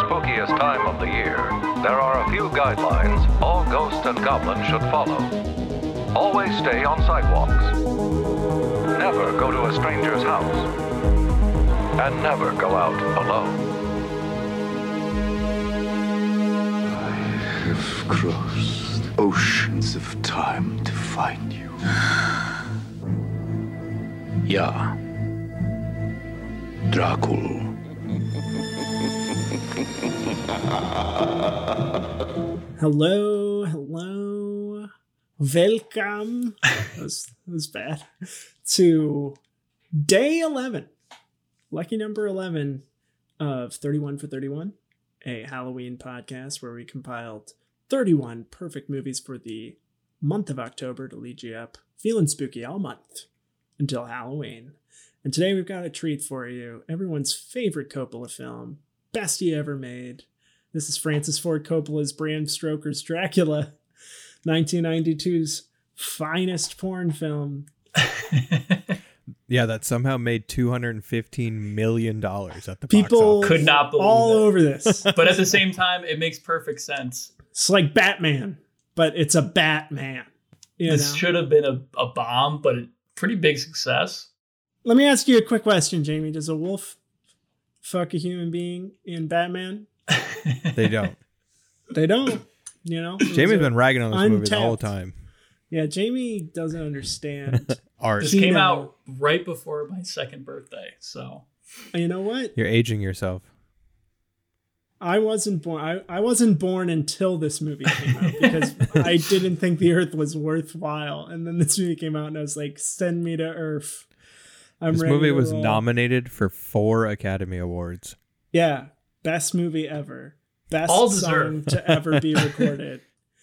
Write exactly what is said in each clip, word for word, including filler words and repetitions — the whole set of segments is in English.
spookiest time of the year, there are a few guidelines all ghosts and goblins should follow. Always stay on sidewalks. Never go to a stranger's house. And never go out alone. I have crossed oceans of time to find you. Ja. Dracula. Hello, hello. Welcome. That was, that was bad. To day eleven. Lucky number eleven of thirty-one for thirty-one, a Halloween podcast where we compiled thirty-one perfect movies for the month of October to lead you up feeling spooky all month until Halloween. And today we've got a treat for you. Everyone's favorite Coppola film, best he ever made. This is Francis Ford Coppola's Bram Stoker's Dracula, nineteen ninety-two's finest porn film. Yeah, that somehow made two hundred fifteen million dollars at the People box office. Could not believe all it. over this. But at the same time, it makes perfect sense. It's like Batman, but it's a Batman. You This know? should have been a, a bomb, but a pretty big success. Let me ask you a quick question, Jamie. Does a wolf fuck a human being in Batman? They don't. They don't. You know? Jamie's been ragging on this movie the whole untapped. time. Yeah, Jamie doesn't understand. Art. This You came know. out right before my second birthday, so You know what? You're aging yourself. I wasn't born. I, I wasn't born until this movie came out because I didn't think the Earth was worthwhile. And then this movie came out, and I was like, "Send me to Earth." I'm This ready movie to was roll. nominated for four Academy Awards. Yeah, best movie ever. Best All song deserved. to ever be recorded.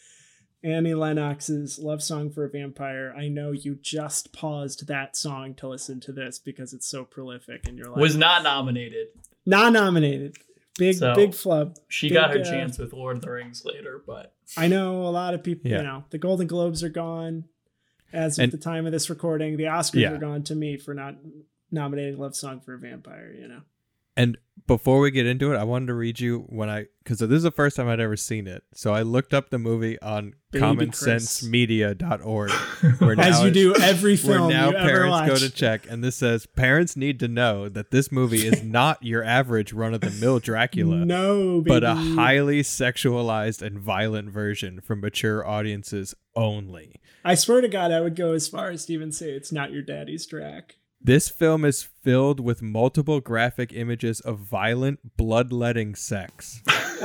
Annie Lennox's Love Song for a Vampire. I know you just paused that song to listen to this because it's so prolific and you're like, was not nominated. not nominated. Big, So, big flub. She Big, got her uh, chance with Lord of the Rings later, but I know a lot of people, Yeah. you know, the Golden Globes are gone as of And- the time of this recording. The Oscars Yeah. are gone to me for not nominating Love Song for a Vampire, you know. And before we get into it, I wanted to read you when I, because this is the first time I'd ever seen it. So I looked up the movie on Baby common Chris. sense media dot org. Where As now you it- do every Where film now you ever parents watch. go to check, and this says parents need to know that this movie is not your average run-of-the-mill Dracula, No, baby. but a highly sexualized and violent version for mature audiences only. I swear to God, I would go as far as to even say it's not your daddy's Drac. This film is filled with multiple graphic images of violent, bloodletting sex.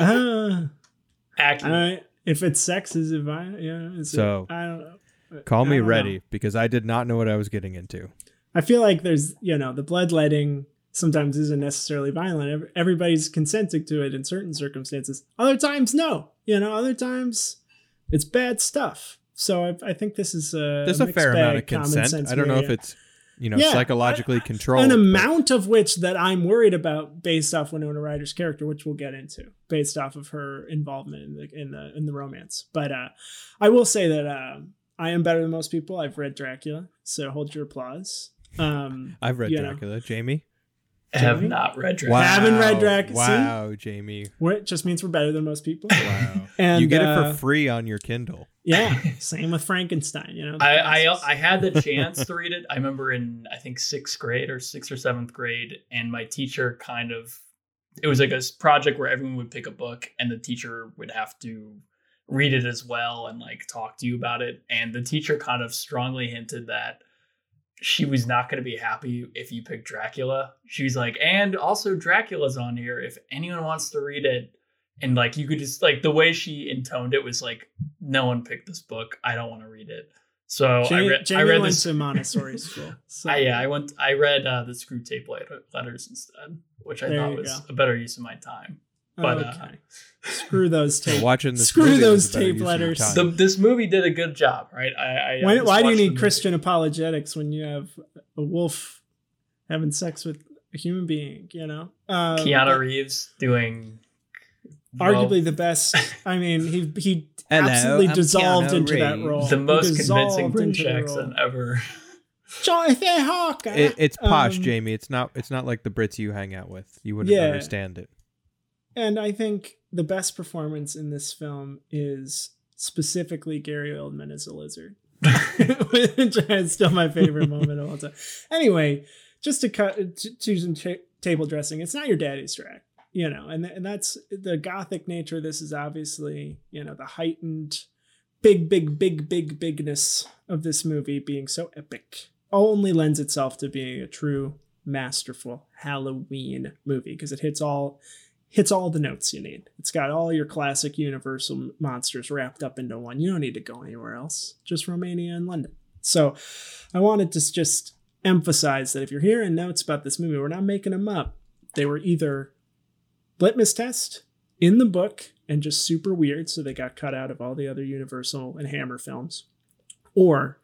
Uh, accurate. I, if it's sex, is it violent? Yeah. Is So, it, I don't know. Call I me don't ready, know. because I did not know what I was getting into. I feel like there's, you know, the bloodletting sometimes isn't necessarily violent. Ev- Everybody's consenting to it in certain circumstances. Other times, no. You know, other times it's bad stuff. So I, I think this is a There's a mixed fair amount of bag, common consent. sense I don't know if media. it's, you know, Yeah, psychologically I- controlled. An but- amount of which that I'm worried about based off Winona Ryder's character, which we'll get into, based off of her involvement in the in the in the romance. But uh, I will say that uh, I am better than most people. I've read Dracula, so hold your applause. Um, I've read you know. Dracula. Jamie? I have Jamie? not read Dracula. Wow. Haven't read Drac- see? Wow, Jamie. We're, it just means we're better than most people. Wow. And you get it uh, for free on your Kindle. Yeah, same with Frankenstein. You know, the I, I classics. I had the chance to read it. I remember in I think sixth grade or sixth or seventh grade, and my teacher kind of it was like a s- project where everyone would pick a book, and the teacher would have to read it as well and like talk to you about it. And the teacher kind of strongly hinted that she was not going to be happy if you picked Dracula. She was like, and also Dracula's on here if anyone wants to read it. And like you could just like the way she intoned it was like, no one picked this book. I don't want to read it. So Jamie, I read. Jamie I read went this. to Montessori school. So I, yeah, I went. I read uh, the Screw Tape letter, letters instead, which I There thought you was go. a better use of my time. But okay. uh, Screw those tape. Watching this Screw movie those was a better tape use of your letters. time. the, this movie did a good job, right? I, I Why, just why do you watched the need movie. Christian apologetics when you have a wolf having sex with a human being? You know, um, Keanu Reeves doing arguably the best. I mean, he he Hello, absolutely I'm dissolved Keanu into that Reeves. role. the He most dissolved convincing British into the accent role. ever. Jonathan Hawker. It, it's posh, Um, Jamie. It's not. It's not like the Brits you hang out with. You wouldn't yeah. understand it. And I think the best performance in this film is specifically Gary Oldman as a lizard, which is still my favorite moment of all time. Anyway, just to cut to, to some ta- table dressing, it's not your daddy's Drac, you know, and and that's the gothic nature. This is obviously, you know, the heightened big, big, big, big, bigness of this movie being so epic only lends itself to being a true masterful Halloween movie because it hits all hits all the notes you need. It's got all your classic Universal monsters wrapped up into one. You don't need to go anywhere else, just Romania and London. So I wanted to just emphasize that if you're hearing notes about this movie, we're not making them up. They were either litmus test in the book and just super weird, so they got cut out of all the other Universal and Hammer films, or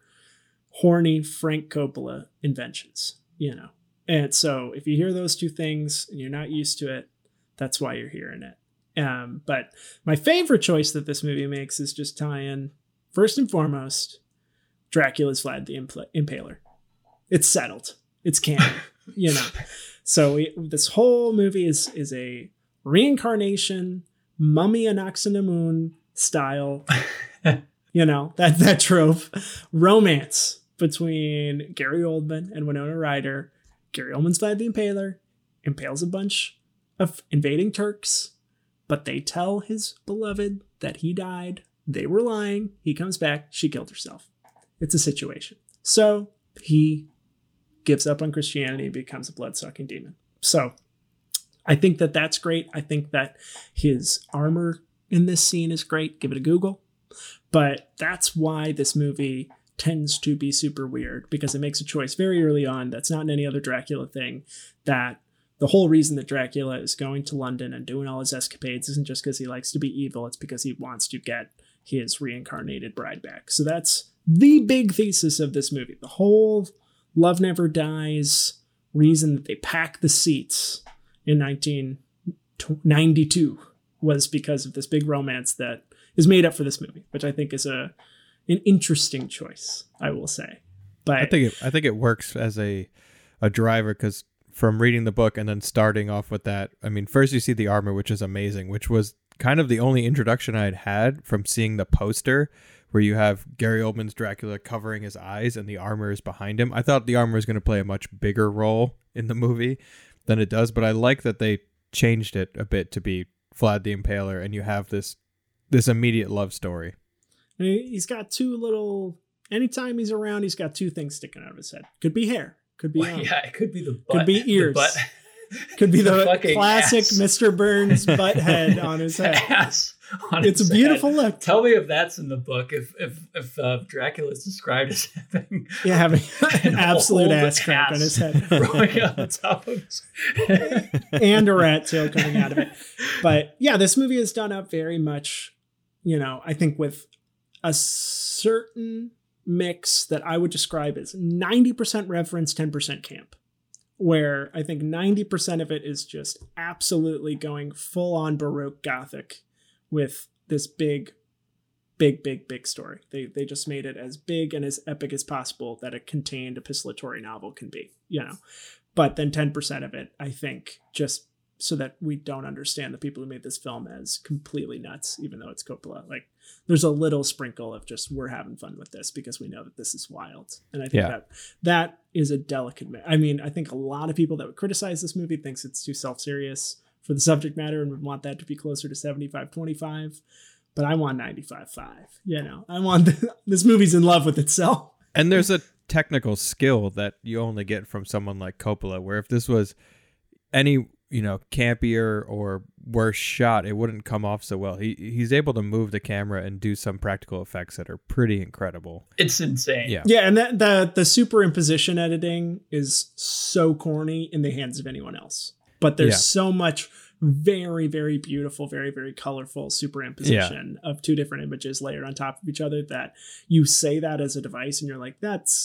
horny Frank Coppola inventions, you know. And so if you hear those two things and you're not used to it, that's why you're hearing it. Um, but my favorite choice that this movie makes is just tie in, first and foremost, Dracula's Vlad the Impl- Impaler. It's settled. It's canon, you know. So we, this whole movie is is a reincarnation, Mummy Anaxinamun style, you know, that, that trope, romance between Gary Oldman and Winona Ryder. Gary Oldman's Vlad the Impaler impales a bunch of invading Turks, but they tell his beloved that he died. They were lying. He comes back. She killed herself. It's a situation. So he gives up on Christianity and becomes a blood-sucking demon. So I think that that's great. I think that his armor in this scene is great. Give it a Google. But that's why this movie tends to be super weird, because it makes a choice very early on that's not in any other Dracula thing, that the whole reason that Dracula is going to London and doing all his escapades isn't just because he likes to be evil. It's because he wants to get his reincarnated bride back. So that's the big thesis of this movie. The whole Love Never Dies reason that they packed the seats in nineteen ninety-two was because of this big romance that is made up for this movie, which I think is a an interesting choice, I will say. But I think it, I think it works as a a driver, because from reading the book and then starting off with that, I mean, first you see the armor, which is amazing, which was kind of the only introduction I'd had from seeing the poster, where you have Gary Oldman's Dracula covering his eyes and the armor is behind him. I thought the armor was going to play a much bigger role in the movie than it does, but I like that they changed it a bit to be Vlad the Impaler, and you have this this immediate love story. And he's got two little, anytime he's around, he's got two things sticking out of his head. Could be hair. Could be, well, um, yeah, it could be the butt. Could be ears. The butt. Could be the, the classic ass. Mister Burns butt head on his head. Ass on It's his a beautiful head. look. Tell me if that's in the book. If if if uh, Dracula is described as having Yeah, having an absolute old ass crack on his head. growing on top of his head. And a rat tail coming out of it. But yeah, this movie is done up very much, you know, I think with a certain mix that I would describe as ninety percent reference, ten percent camp, where I think ninety percent of it is just absolutely going full on Baroque Gothic with this big, big, big, big story. They they just made it as big and as epic as possible that a contained epistolatory novel can be, you know. But then ten percent of it, I think, just so that we don't understand the people who made this film as completely nuts, even though it's Coppola. Like, there's a little sprinkle of just, we're having fun with this because we know that this is wild. And I think Yeah. that that is a delicate, ma- I mean, I think a lot of people that would criticize this movie thinks it's too self-serious for the subject matter and would want that to be closer to seventy-five twenty-five. But I want ninety-five five, you know, I want, the, this movie's in love with itself. And there's a technical skill that you only get from someone like Coppola, where if this was any, you know, campier or worse shot, it wouldn't come off so well. He he's able to move the camera and do some practical effects that are pretty incredible. It's insane. Yeah. Yeah, and that the the superimposition editing is so corny in the hands of anyone else. But there's Yeah. so much very, very beautiful, very, very colorful superimposition of two different images layered on top of each other that you say that as a device and you're like, that's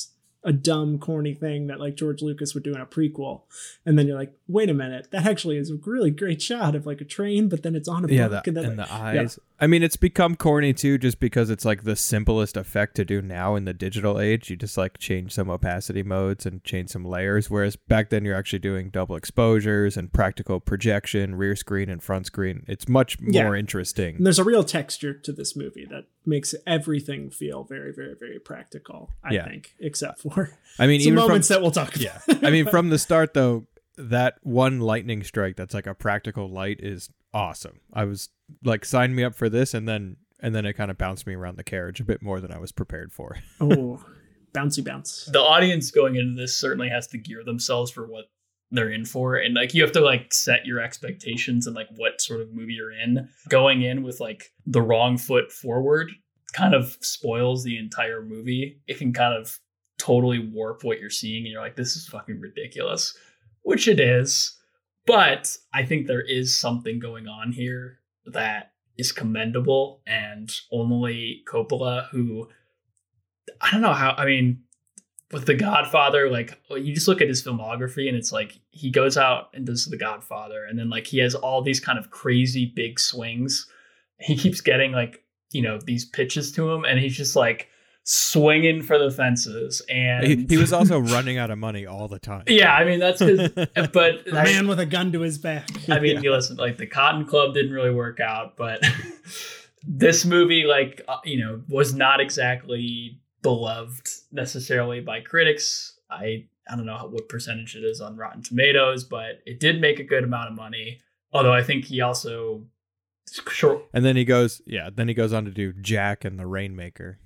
a dumb, corny thing that like George Lucas would do in a prequel. And then you're like, wait a minute, that actually is a really great shot of like a train, but then it's on a yeah, book. the, and then, and like, the eyes. Yeah. I mean, it's become corny too, just because it's like the simplest effect to do now in the digital age. You just like change some opacity modes and change some layers. Whereas back then you're actually doing double exposures and practical projection, rear screen and front screen. It's much more yeah. interesting. And there's a real texture to this movie that makes everything feel very, very, very practical, I yeah. think, except for I mean, some even moments from, that we'll talk about. Yeah. I mean, from the start, though, that one lightning strike that's like a practical light is awesome. I was like, sign me up for this, and then and then it kind of bounced me around the carriage a bit more than I was prepared for. Oh, bouncy bounce. The audience going into this certainly has to gear themselves for what they're in for, and like you have to like set your expectations and like what sort of movie you're in. Going in with like the wrong foot forward kind of spoils the entire movie. It can kind of totally warp what you're seeing, and you're like, this is fucking ridiculous, which it is. But I think there is something going on here that is commendable, and only Coppola, who I don't know how, I mean, with The Godfather, like you just look at his filmography and it's like he goes out and does The Godfather, and then like he has all these kind of crazy big swings. He keeps getting like, you know, these pitches to him, and he's just like swinging for the fences. And he, he was also running out of money all the time. Yeah, I mean that's because, but a man with a gun to his back. I mean, yeah. you listen, like the Cotton Club didn't really work out, but this movie, like uh, you know, was not exactly beloved necessarily by critics. I I don't know what percentage it is on Rotten Tomatoes, but it did make a good amount of money. Although I think he also short. And then he goes, yeah. Then he goes on to do Jack and the Rainmaker.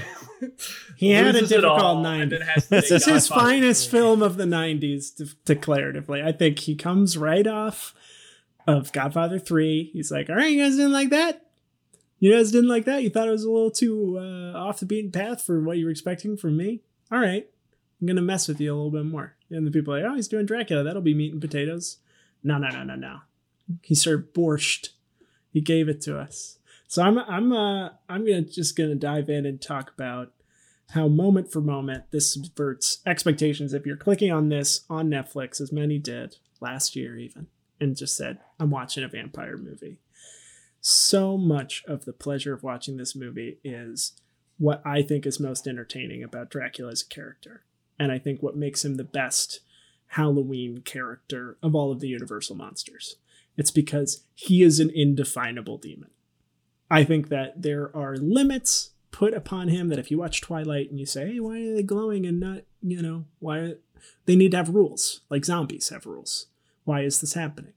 He had a Loses it all, difficult and night. then has to This make is his Godfather finest three. film of the nineties, de- declaratively. I think he comes right off of Godfather three. He's like, all right, you guys didn't like that? You guys didn't like that? You thought it was a little too uh, off the beaten path for what you were expecting from me? All right, I'm going to mess with you a little bit more. And the people are like, oh, he's doing Dracula. That'll be meat and potatoes. No, no, no, no, no. He served borscht. He gave it to us. So I'm I'm uh I'm gonna just gonna dive in and talk about how moment for moment this subverts expectations. If you're clicking on this on Netflix, as many did last year even, and just said, I'm watching a vampire movie. So much of the pleasure of watching this movie is what I think is most entertaining about Dracula as a character. And I think what makes him the best Halloween character of all of the Universal monsters. It's because he is an indefinable demon. I think that there are limits put upon him that if you watch Twilight and you say, hey, why are they glowing and not, you know, why are... they need to have rules, like zombies have rules. Why is this happening?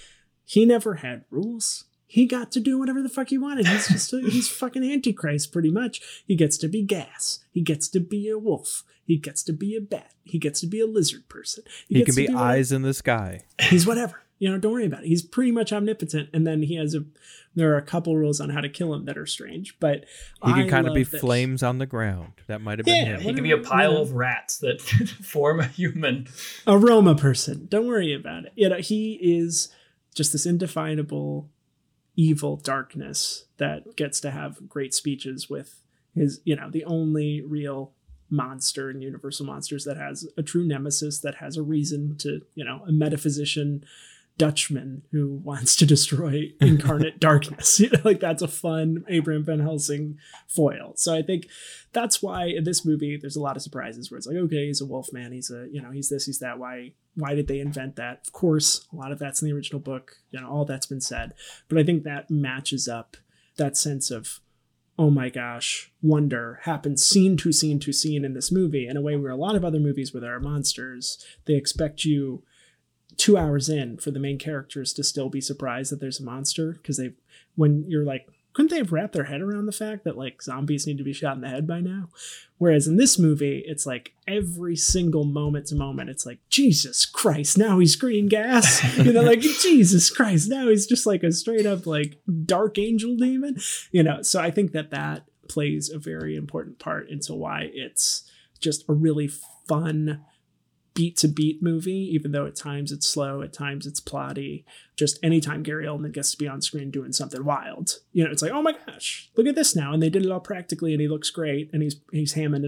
He never had rules. He got to do whatever the fuck he wanted. He's just a, he's fucking Antichrist pretty much. He gets to be gas. He gets to be a wolf. He gets to be a bat. He gets to be a lizard person. He, he can be eyes in the sky. He's whatever. You know, don't worry about it. He's pretty much omnipotent. And then he has a, there are a couple rules on how to kill him that are strange, but he can I kind of be this. flames on the ground. That might have Yeah, been him. He can be a pile of rats that form a human. Aroma person. Don't worry about it. You know, he is just this indefinable evil darkness that gets to have great speeches with his, you know, the only real monster in Universal Monsters that has a true nemesis, that has a reason to, you know, a metaphysician Dutchman who wants to destroy incarnate darkness. You know, like that's a fun Abraham Van Helsing foil. So I think that's why in this movie there's a lot of surprises where it's like, okay, he's a wolf man, he's a, you know, he's this, he's that. Why why did they invent that? Of course, a lot of that's in the original book, you know, all that's been said. But I think that matches up that sense of, oh my gosh, wonder happens scene to scene to scene in this movie in a way where a lot of other movies where there are monsters, they expect you two hours in for the main characters to still be surprised that there's a monster, because they, when you're like, couldn't they have wrapped their head around the fact that like zombies need to be shot in the head by now? Whereas in this movie, it's like every single moment to moment, it's like, Jesus Christ, now he's green gas. You know, like, Jesus Christ, now he's just like a straight up like dark angel demon. You know, so I think that that plays a very important part into why it's just a really fun beat to beat movie, even though at times it's slow, at times it's plotty. Just anytime Gary Oldman gets to be on screen doing something wild, you know, it's like, oh my gosh, look at this now. And they did it all practically and he looks great and he's he's hamming it up.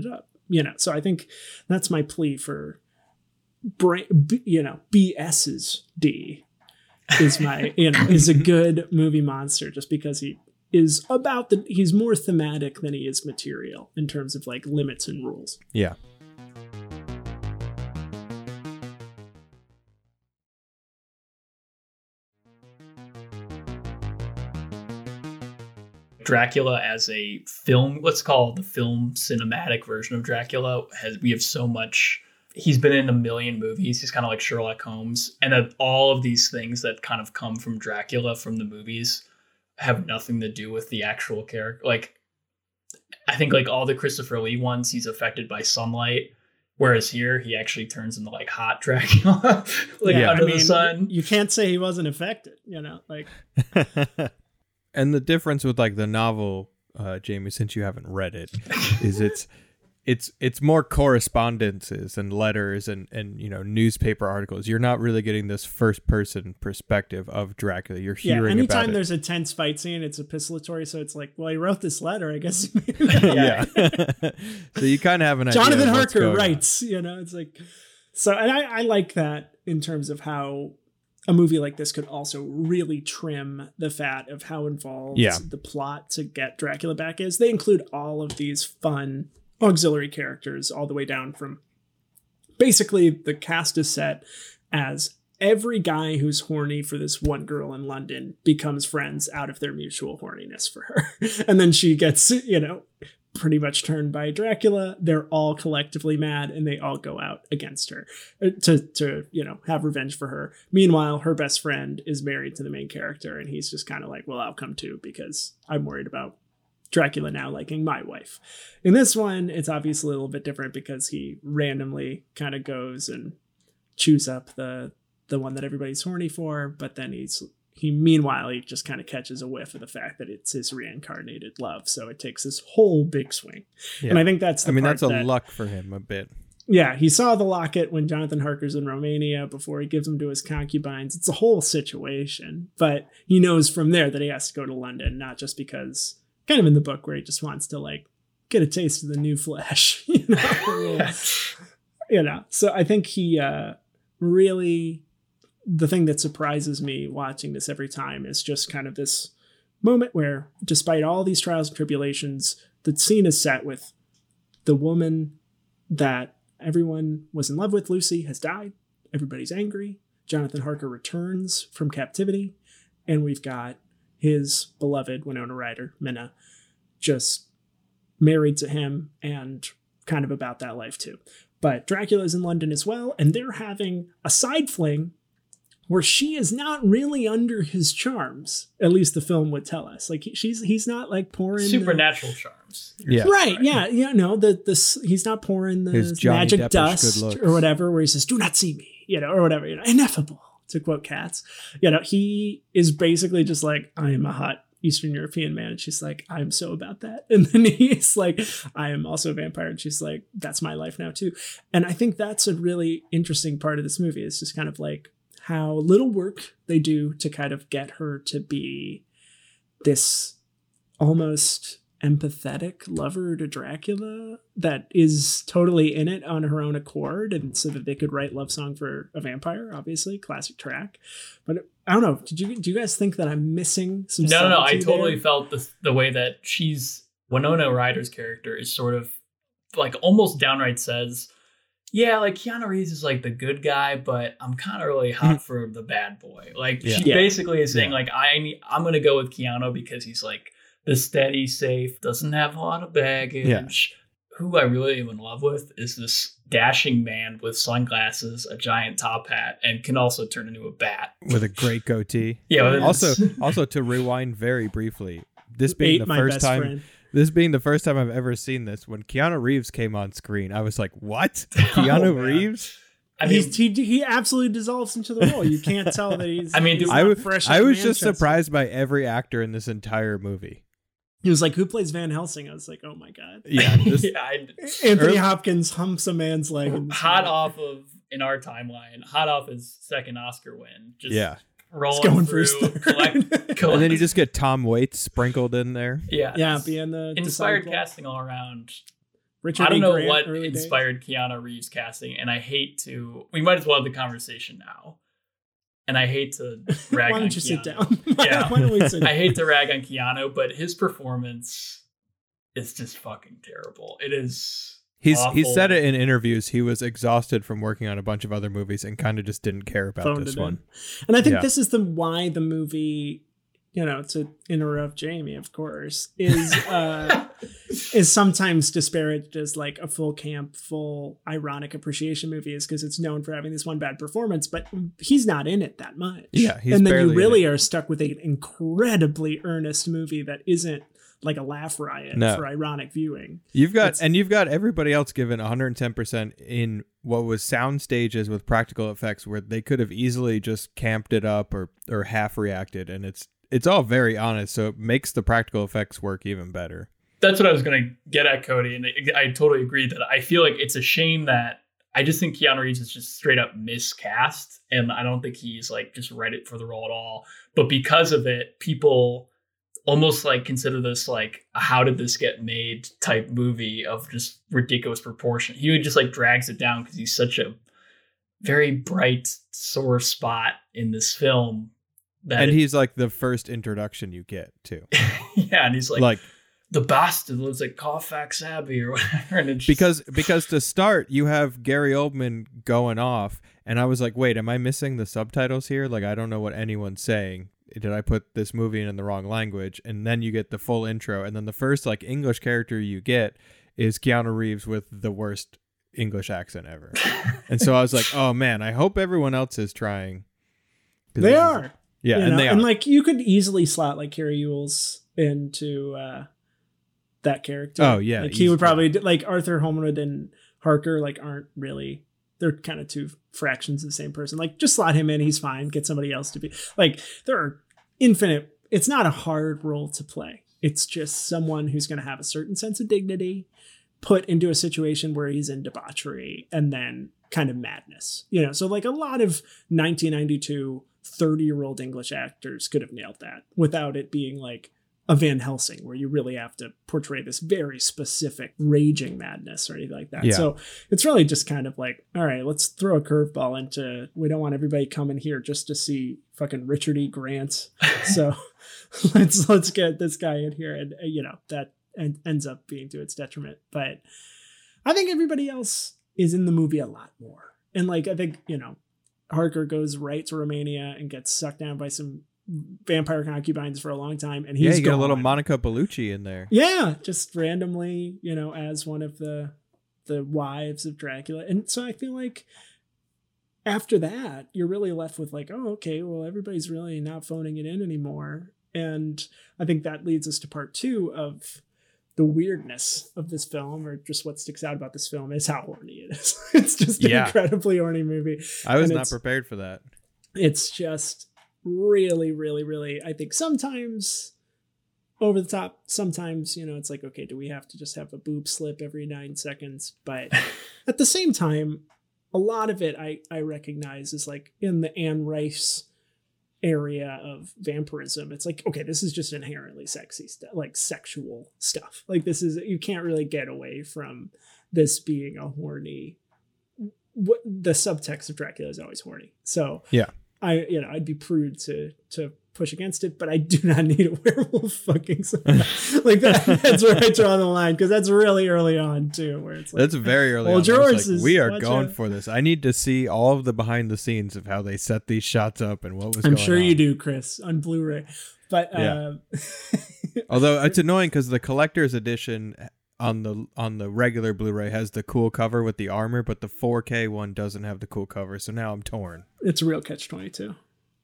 you know, so I think that's my plea for, brain, B, you know, B S's D is my, you know, is a good movie monster just because he is about the, he's more thematic than he is material in terms of like limits and rules. Yeah. Dracula as a film, let's call it the film cinematic version of Dracula, has we have so much. He's been in a million movies. He's kind of like Sherlock Holmes, and that all of these things that kind of come from Dracula from the movies have nothing to do with the actual character. Like, I think like all the Christopher Lee ones, he's affected by sunlight, whereas here he actually turns into like hot Dracula, like Yeah, under I the mean, sun. You can't say he wasn't affected, you know, like. And the difference with like the novel, uh, Jamie, since you haven't read it, is it's it's it's more correspondences and letters and and you know newspaper articles. You're not really getting this first person perspective of Dracula. You're Yeah, hearing anytime about it. there's a tense fight scene, it's epistolatory, so it's like, well, he wrote this letter, I guess. Yeah. So you kind of have an idea. Jonathan of what's Harker going on. writes, you know, it's like, so, and I, I like that in terms of how a movie like this could also really trim the fat of how involved Yeah. the plot to get Dracula back is. They include all of these fun auxiliary characters all the way down from basically the cast is set as every guy who's horny for this one girl in London becomes friends out of their mutual horniness for her. And then she gets, you know, pretty much turned by Dracula. They're all collectively mad and they all go out against her to, to, you know, have revenge for her. Meanwhile, her best friend is married to the main character and he's just kind of like, well, I'll come too because I'm worried about Dracula now liking my wife. In this one, it's obviously a little bit different because he randomly kind of goes and chews up the the one that everybody's horny for, but then he's he meanwhile he just kind of catches a whiff of the fact that it's his reincarnated love, so it takes this whole big swing. Yeah. And I think that's the I mean, part that's a that, luck for him a bit. yeah, he saw the locket when Jonathan Harker's in Romania before he gives them to his concubines. It's a whole situation, but he knows from there that he has to go to London, not just because, kind of in the book where he just wants to like get a taste of the new flesh, you know. You know, so I think he uh, really, the thing that surprises me watching this every time is just kind of this moment where, despite all these trials and tribulations, the scene is set with the woman that everyone was in love with, Lucy, has died. Everybody's angry. Jonathan Harker returns from captivity. And we've got his beloved Winona Ryder, Minna, just married to him and kind of about that life too. But Dracula's in London as well. And they're having a side fling where she is not really under his charms. At least the film would tell us. Like she's he's not like pouring Supernatural the, charms. Yeah. Right. Yeah. Yeah. No, the this he's not pouring the His Johnny magic Depp-ish dust good looks. or whatever, where he says, "Do not see me," you know, or whatever, you know, ineffable, to quote Cats. You know, he is basically just like, I am a hot Eastern European man. And she's like, I'm so about that. And then he's like, I am also a vampire. And she's like, that's my life now too. And I think that's a really interesting part of this movie. It's just kind of like how little work they do to kind of get her to be this almost empathetic lover to Dracula that is totally in it on her own accord, and so that they could write Love Song for a Vampire, obviously classic track. But I don't know, did you do you guys think that I'm missing some No, no, no. I subtlety totally there? felt the the way that she's Winona Ryder's character is sort of like almost downright says, yeah, like Keanu Reeves is like the good guy, but I'm kind of really hot for the bad boy. Like Yeah. she Yeah. basically is saying Yeah. like I need, I'm gonna go with Keanu because he's like the steady, safe, doesn't have a lot of baggage. Yeah. Who I really am in love with is this dashing man with sunglasses, a giant top hat, and can also turn into a bat. With a great goatee. Yeah. but Also, it's- also to rewind very briefly, this being Ate the my first best time, friend. this being the first time I've ever seen this, when Keanu Reeves came on screen, I was like, "What? Keanu Oh, man. Reeves?" I mean, He's, he he absolutely dissolves into the role. You can't tell that he's. I mean, he's dude, I not was, fresh I out of was just Manchester. surprised by every actor in this entire movie. He was like, "Who plays Van Helsing?" I was like, "Oh my god!" Yeah, this, yeah, I, Anthony Early- Hopkins humps a man's leg. in this hot movie. off of in our timeline, hot off his second Oscar win. Just yeah. rolling He's going for through, his third. collect, collect, And then you just get Tom Waits sprinkled in there. yeah, Yeah, it's being the inspired disciple. casting all around. Richard I don't E. know Grant, what early days. inspired Keanu Reeves casting, and I hate to. We might as well have the conversation now. And I hate to rag Why on don't you Keanu. sit down? Why- Yeah. why don't we sit I down? hate to rag on Keanu, but his performance is just fucking terrible. It is. He's awful. he said it in interviews. He was exhausted from working on a bunch of other movies and kind of just didn't care about Phoned this it in. one. And I think Yeah. this is the why the movie, you know, to interrupt Jamie, of course, is uh, is sometimes disparaged as like a full camp, full ironic appreciation movie, is because it's known for having this one bad performance, but he's not in it that much. Yeah, he's and then barely you in really it. are stuck with an incredibly earnest movie that isn't like a laugh riot No. for ironic viewing. You've got It's- and you've got everybody else given one hundred ten percent in what was sound stages with practical effects where they could have easily just camped it up or or half reacted, and it's it's all very honest, so it makes the practical effects work even better. That's what I was going to get at, Cody. And I, I totally agree that I feel like it's a shame that I just think Keanu Reeves is just straight up miscast. And I don't think he's like just read it for the role at all. But because of it, people almost like consider this like a how did this get made type movie of just ridiculous proportion. He just like drags it down because he's such a very bright sore spot in this film. That And it- he's like the first introduction you get too. yeah, and he's like, Like the bastard lives at Carfax Abbey or whatever. And it's just- because because to start you have Gary Oldman going off, and I was like, wait, am I missing the subtitles here? Like, I don't know what anyone's saying. Did I put this movie in the wrong language? And then you get the full intro, and then the first like English character you get is Keanu Reeves with the worst English accent ever. And so I was like, oh man, I hope everyone else is trying. 'Cause They this is- are. yeah, You and know, they and are. like you could easily slot like Carrie Ewells into uh that character. Oh, yeah, like he easy. would probably like Arthur Holmwood and Harker like aren't really, they're kind of two fractions of the same person. Like just slot him in, he's fine. Get somebody else to be like, there are infinite. It's not a hard role to play. It's just someone who's going to have a certain sense of dignity put into a situation where he's in debauchery and then kind of madness, you know? So like a lot of nineteen ninety-two thirty year old English actors could have nailed that without it being like a Van Helsing where you really have to portray this very specific raging madness or anything like that. Yeah. So it's really just kind of like, all right, let's throw a curveball into, we don't want everybody coming here just to see fucking Richard E. Grant. So let's, let's get this guy in here. And uh, you know, that en- ends up being to its detriment, but I think everybody else is in the movie a lot more. And like, I think, you know, Harker goes right to Romania and gets sucked down by some vampire concubines for a long time, and he's yeah, you get a little gone. Monica Bellucci in there. Yeah, just randomly, you know, as one of the the wives of Dracula. And so I feel like after that, you're really left with like, oh, okay, well, everybody's really not phoning it in anymore. And I think that leads us to part two of the weirdness of this film, or just what sticks out about this film is how horny it is. It's just an Yeah. incredibly horny movie. I was And not it's- prepared for that. It's just really, really, really, I think sometimes over the top. Sometimes, you know, it's like, okay, do we have to just have a boob slip every nine seconds? But at the same time, a lot of it I, I recognize is like in the Anne Rice area of vampirism. It's like, okay, this is just inherently sexy stuff, like sexual stuff. Like this is, you can't really get away from this being a horny, what the subtext of Dracula is always horny. So Yeah. I, you know, I'd be prude to to push against it, but I do not need a werewolf fucking someone. Like that. That's where I draw the line, because that's really early on too, where it's like, That's very early Well, on. I was George like, is- we are watch going out. for this. I need to see all of the behind the scenes of how they set these shots up and what was I'm going sure on. you do, Chris, on Blu-ray. But Yeah. um, Although it's annoying because the collector's edition on the on the regular Blu-ray has the cool cover with the armor, but the four K one doesn't have the cool cover. So now I'm torn. it's a real catch twenty-two.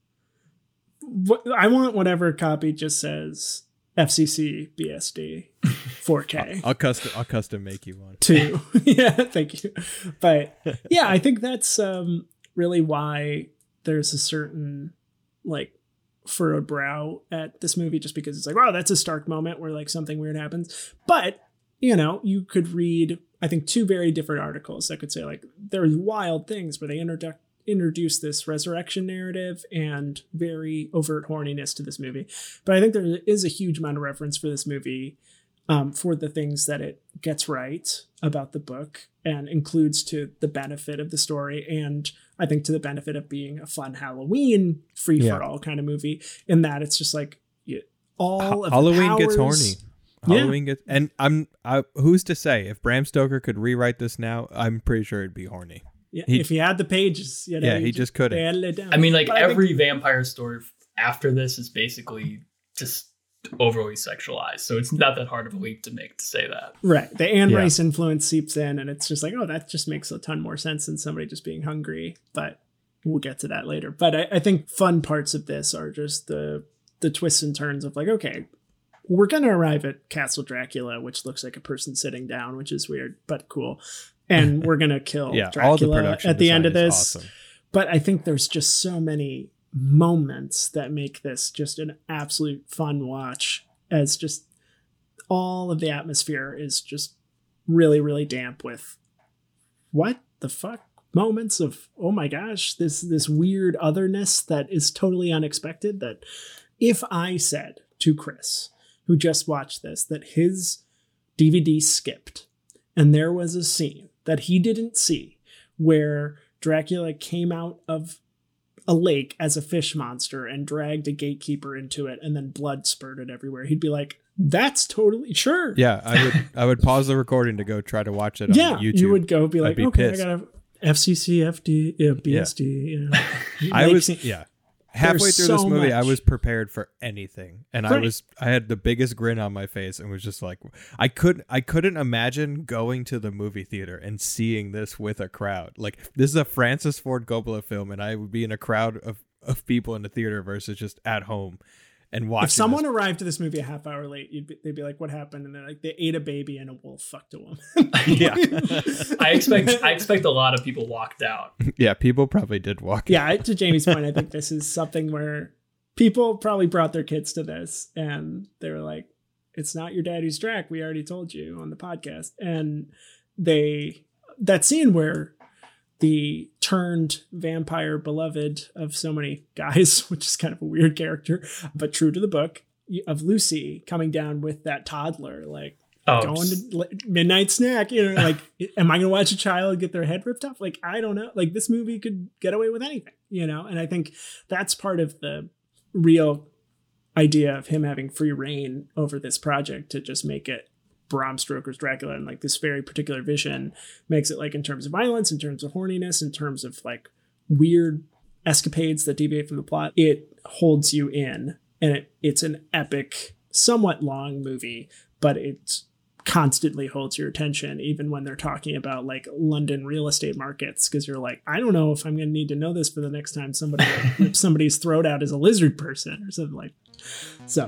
What I want, whatever copy just says F C C B S D four K. I'll custom I'll custom make you one. Too. Yeah, thank you. But yeah, I think that's um, really why there's a certain like furrowed brow at this movie, just because it's like, wow, that's a stark moment where like something weird happens. But, you know, you could read, I think, two very different articles that could say like there's wild things where they introduce introduce this resurrection narrative and very overt horniness to this movie. But I think there is a huge amount of reference for this movie um, for the things that it gets right about the book and includes to the benefit of the story. And I think to the benefit of being a fun Halloween free for all kind of movie, in that it's just like all of Halloween the gets powers, horny. Yeah. Halloween gets, and I'm, I, who's to say if Bram Stoker could rewrite this now, I'm pretty sure it'd be horny. Yeah, He- if he had the pages, you know, Yeah, he just couldn't. nailed it down. I mean, like But I every think- vampire story after this is basically just overly sexualized. So it's not that hard of a leap to make to say that. right, the Anne Yeah. Rice influence seeps in, and it's just like, oh, that just makes a ton more sense than somebody just being hungry. But we'll get to that later. But I, I think fun parts of this are just the the twists and turns of like, okay, we're going to arrive at Castle Dracula, which looks like a person sitting down, which is weird, but cool. And we're going to kill Yeah, Dracula all the production at the end of design this. is awesome. But I think there's just so many moments that make this just an absolute fun watch, as just all of the atmosphere is just really, really damp with what the fuck moments of, oh my gosh, this this weird otherness that is totally unexpected. That if I said to Chris, who just watched this, that his D V D skipped and there was a scene that he didn't see where Dracula came out of a lake as a fish monster and dragged a gatekeeper into it and then blood spurted everywhere, he'd be like, that's totally sure. Yeah, I would I would pause the recording to go try to watch it on Yeah, YouTube. you would go be I'd like, be okay, pissed. I got a F C C, F D, yeah, B S D. You know, I like, was see- yeah. Halfway there's through this so movie, I much. was prepared for anything, and I Right. was I had the biggest grin on my face, and was just like, I couldn't I couldn't imagine going to the movie theater and seeing this with a crowd. Like, this is a Francis Ford Coppola film, and I would be in a crowd of, of people in the theater versus just at home and watching. If someone this. arrived to this movie a half hour late, you'd be, they'd be like, "What happened?" And they're like, "They ate a baby and a wolf fucked a woman." Yeah. I expect I expect a lot of people walked out. Yeah, people probably did walk. Yeah, I- to Jamie's point, I think this is something where people probably brought their kids to this and they were like, "It's not your daddy's Drac. We already told you on the podcast." And they that scene where the turned vampire beloved of so many guys, which is kind of a weird character, but true to the book, of Lucy coming down with that toddler, like Oh, going to li- midnight snack, you know, like, am I going to watch a child get their head ripped off? Like, I don't know. Like, this movie could get away with anything, you know? And I think that's part of the real idea of him having free reign over this project, to just make it Bram Stoker's Dracula, and like this very particular vision makes it, like, in terms of violence, in terms of horniness, in terms of like weird escapades that deviate from the plot, it holds you in, and it, it's an epic, somewhat long movie, but it constantly holds your attention, even when they're talking about like London real estate markets, because you're like, I don't know if I'm going to need to know this for the next time somebody like, rips somebody's throat out as a lizard person or something like. So.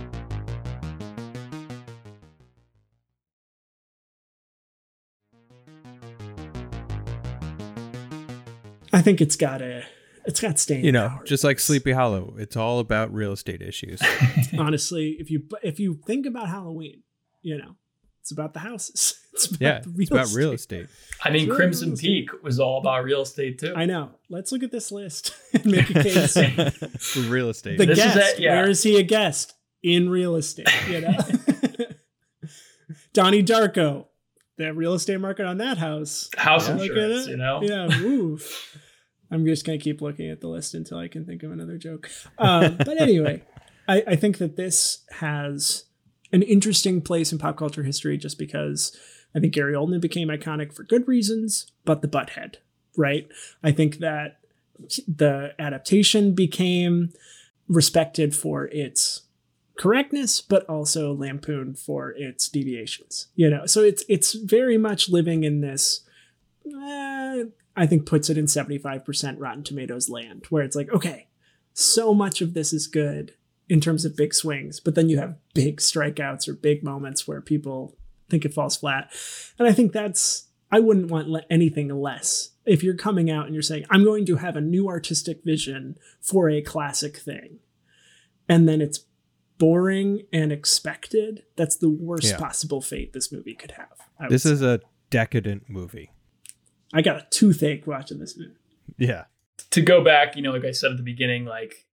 I think it's got a, it's got staying You know, power. just like Sleepy Hollow, it's all about real estate issues. Honestly, if you if you think about Halloween, you know, it's about the houses. It's about Yeah, the it's about real estate. I mean, It's really Crimson real estate. Peak was all about real estate too. I know. Let's look at this list and make a case. For real estate. The This is guest. it, yeah. Where is he a guest? In real estate, you know? Donnie Darko. The real estate market on that house. House Look at insurance, it. you know. Yeah, oof. I'm just going to keep looking at the list until I can think of another joke. Um, but anyway, I, I think that this has an interesting place in pop culture history, just because I think Gary Oldman became iconic for good reasons, but the butthead, right? I think that the adaptation became respected for its correctness, but also lampooned for its deviations, you know? So it's, it's very much living in this, eh, I think puts it in seventy-five percent Rotten Tomatoes land, where it's like, okay, so much of this is good in terms of big swings, but then you have big strikeouts or big moments where people think it falls flat. And I think that's, I wouldn't want le- anything less. If you're coming out and you're saying, I'm going to have a new artistic vision for a classic thing, and then it's boring and expected, that's the worst Yeah. possible fate this movie could have. I would This say. is a decadent movie. I got a toothache watching this movie. Yeah. To go back, you know, like I said at the beginning, like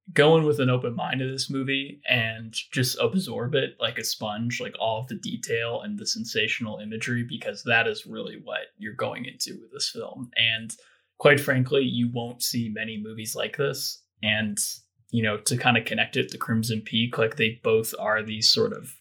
go in with an open mind to this movie and just absorb it like a sponge, like all of the detail and the sensational imagery, because that is really what you're going into with this film. And quite frankly, you won't see many movies like this. And, you know, to kind of connect it to Crimson Peak, like they both are these sort of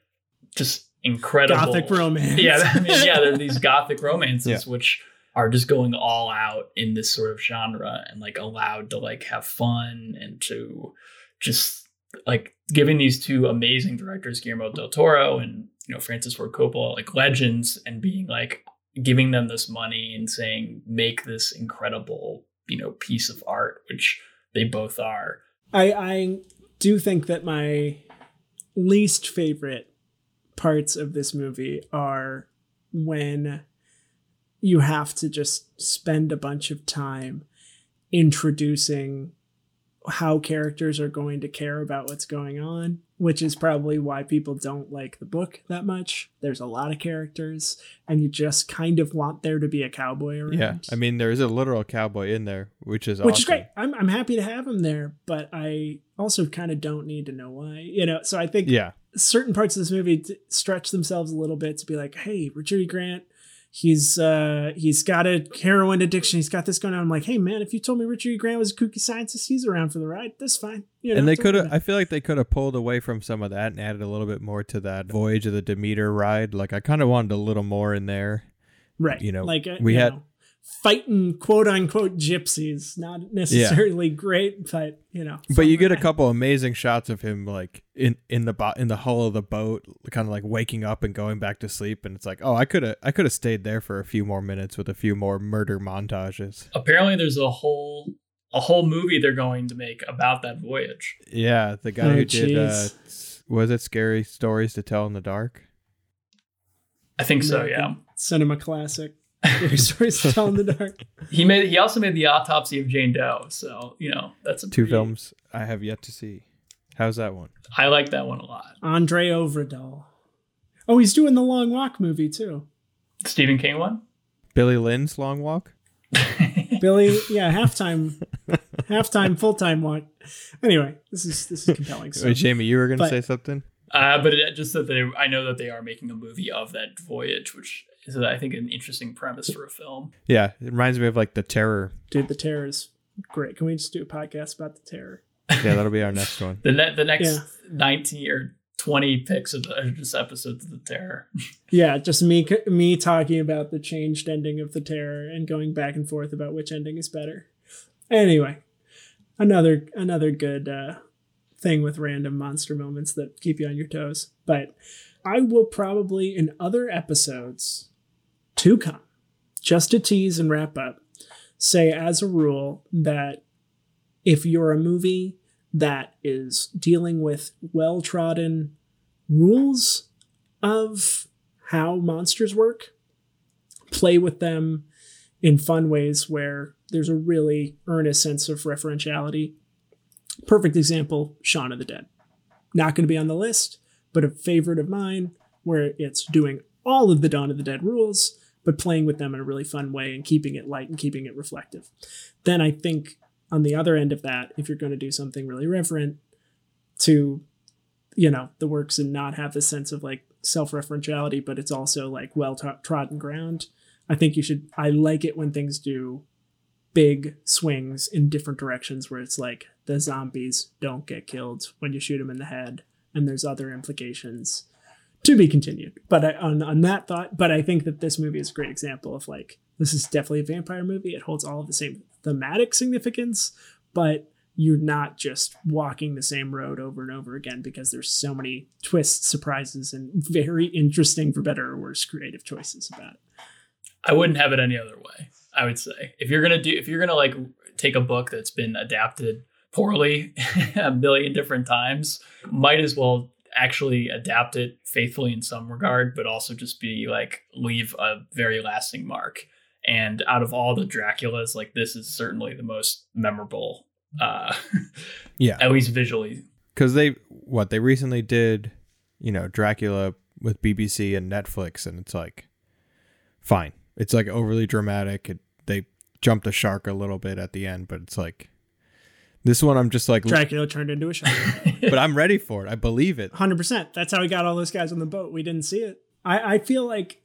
just incredible Gothic romance. Yeah, I mean, yeah, they're these Gothic romances, Yeah. which are just going all out in this sort of genre and like allowed to like have fun and to just like giving these two amazing directors, Guillermo del Toro and, you know, Francis Ford Coppola, like legends, and being like giving them this money and saying, make this incredible, you know, piece of art, which they both are. I, I do think that my least favorite parts of this movie are when you have to just spend a bunch of time introducing how characters are going to care about what's going on, which is probably why people don't like the book that much. There's a lot of characters and you just kind of want there to be a cowboy around. Yeah, I mean, there is a literal cowboy in there, which is which awesome. is great. I'm I'm happy to have him there, but I also kind of don't need to know why. You know, so I think Yeah, certain parts of this movie t- stretch themselves a little bit to be like, hey, Richard E. Grant, he's uh he's got a heroin addiction, he's got this going on. I'm like, hey man, if you told me Richard E. Grant was a kooky scientist, he's around for the ride, that's fine. You know, and they don't could worry have. about I feel like they could have pulled away from some of that and added a little bit more to that Voyage of the Demeter ride. Like I kind of wanted a little more in there. it. Right. you know, like uh, we you had- know, fighting quote unquote gypsies, not necessarily great, but you know. But fun you get a ride. couple amazing shots of him like in in the bo- in the hull of the boat, kind of like waking up and going back to sleep, and it's like, oh, I could have I could have stayed there for a few more minutes with a few more murder montages. Apparently there's a whole a whole movie they're going to make about that voyage. Yeah, the guy Oh, who did uh, jeez. s- was it Scary Stories to Tell in the Dark? I think so, yeah. American cinema classic. Scary Stories to Tell in the Dark. He made he also made The Autopsy of Jane Doe, so, you know, that's a Two pretty- films I have yet to see. How's that one? I like that one a lot. Andre Ovredal. Oh, he's doing the Long Walk movie too. Stephen King one? Billy Lynn's Long Walk? Billy, yeah, halftime, halftime, full time walk. Anyway, this is this is compelling. Wait, So Jamie, you were going to but- say something? Uh, but it, just that they, I know that they are making a movie of that voyage, which is, I think, an interesting premise for a film. Yeah, it reminds me of like The Terror. dude, the Terror is great. Can we just do a podcast about the Terror? Yeah, that'll be our next one. The ne- the next Yeah. nineteen or twenty picks of the, are just episodes of The Terror. Yeah, just me me talking about the changed ending of the Terror and going back and forth about which ending is better. Anyway, another another good uh, thing with random monster moments that keep you on your toes. But I will probably in other episodes to come, just to tease and wrap up, say as a rule that if you're a movie that is dealing with well-trodden rules of how monsters work, play with them in fun ways where there's a really earnest sense of referentiality. Perfect example, Shaun of the Dead. Not going to be on the list, but a favorite of mine where it's doing all of the Dawn of the Dead rules, but playing with them in a really fun way and keeping it light and keeping it reflective. Then I think on the other end of that, if you're going to do something really reverent to, you know, the works and not have this sense of like self-referentiality, but it's also like well-trodden ground, I think you should, I like it when things do big swings in different directions where it's like the zombies don't get killed when you shoot them in the head and there's other implications to be continued. But I, on, on that thought, but I think that this movie is a great example of like, this is definitely a vampire movie. It holds all of the same thematic significance, but you're not just walking the same road over and over again because there's so many twists, surprises, and very interesting, for better or worse, creative choices about it. I wouldn't have it any other way. I would say if you're gonna do, if you're gonna like take a book that's been adapted poorly a million different times, might as well actually adapt it faithfully in some regard, but also just be like leave a very lasting mark. And out of all the Draculas, like this is certainly the most memorable, uh, Yeah. at least visually. Because they, what, they recently did, you know, Dracula with B B C and Netflix, and it's like, fine. It's like overly dramatic. It, they jumped the shark a little bit at the end, but it's like, This one, I'm just like, Dracula turned into a shark. but I'm ready for it. I believe it. one hundred percent. That's how he got all those guys on the boat. We didn't see it. I, I feel like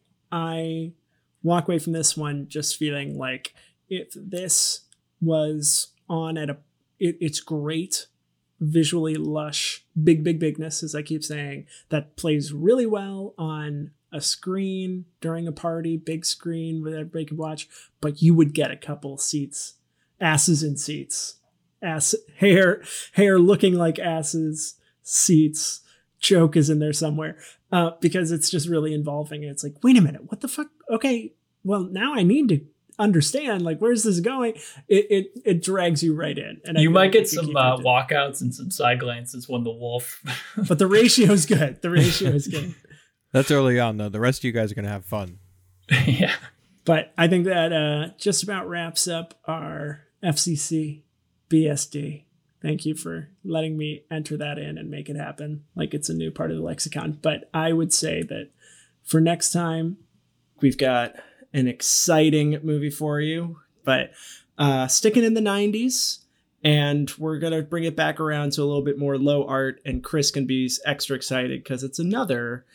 I walk away from this one just feeling like if this was on at a, it, it's great, visually lush, big, big bigness, as I keep saying, that plays really well on a screen during a party, big screen where everybody could watch, but you would get a couple seats, asses in seats. Ass hair, hair looking like asses, seats, joke is in there somewhere, uh, because it's just really involving. It's like, wait a minute, what the fuck? Okay, well now I need to understand. Like, where's this going? It it, it drags you right in, and you I might get you some uh, walkouts and some side glances when the wolf. But the ratio is good. The ratio is good. That's early on, though. The rest of you guys are gonna have fun. Yeah, but I think that uh, just about wraps up our F C C. B S D. Thank you for letting me enter that in and make it happen like it's a new part of the lexicon. But I would say that for next time, we've got an exciting movie for you, but uh, sticking in the nineties, and we're going to bring it back around to a little bit more low art, and Chris can be extra excited because it's another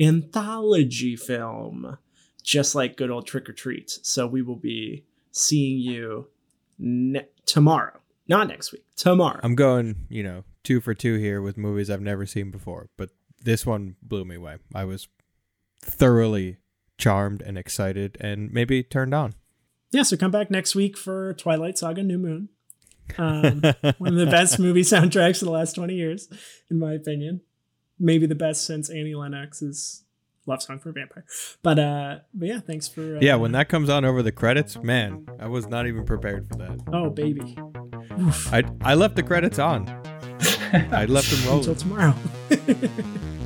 anthology film, just like good old Trick or Treat. So we will be seeing you ne- tomorrow. Not next week, tomorrow. I'm going, you know, two for two here with movies I've never seen before, but this one blew me away. I was thoroughly charmed and excited and maybe turned on. Yeah, so come back next week for Twilight Saga New Moon. Um, one of the best movie soundtracks of the last twenty years, in my opinion. Maybe the best since Annie Lennox's Love Song for a Vampire. But, uh, but yeah, thanks for... Uh, yeah, when that comes on over the credits, man, I was not even prepared for that. Oh, baby. I I left the credits on. I left them rolling. Until tomorrow.